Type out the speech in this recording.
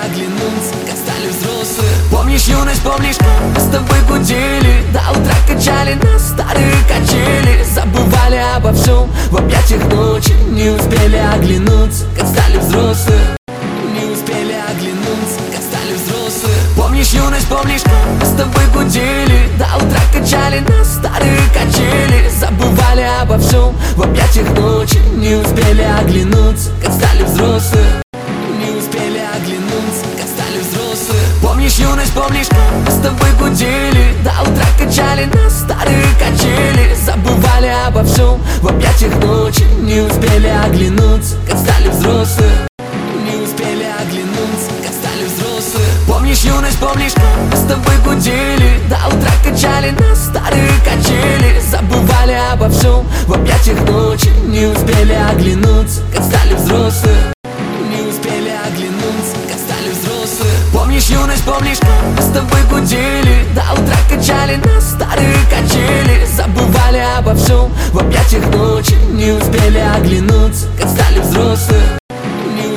оглянуться, как стали взрослые. Помнишь юность, помнишь, как мы с тобой гудели, до утра качали на старые качели, забывали обо всем в объятиях ночи. Не успели оглянуться, как стали взрослые. Не успели оглянуться, как стали взрослые. Помнишь юность, помнишь, как мы с тобой гудели, до утра качали на старые качели, забывали обо всем в объятиях ночи. Не успели оглянуться, как стали взрослые. Не успели оглянуться, как стали взрослые. Помнишь юность, помнишь, как мы с тобой гудели, до утра качали на старые качели, забывали обо всем в объятиях ночи. Не успели оглянуться, как стали взрослые. Не успели оглянуться, как стали взрослые. Помнишь юность, помнишь, как мы с тобой гудели, до утра качали на старые качели, забывали обо всем в объятиях ночи. Не успели оглянуться, как стали взрослые. Не успели оглянуться, как стали взрослые. Помнишь юность, помнишь, как мы с тобой гудели, до утра качали на старые качели, забывали обо всем в объятиях ночи. Не успели оглянуться, как стали взрослые.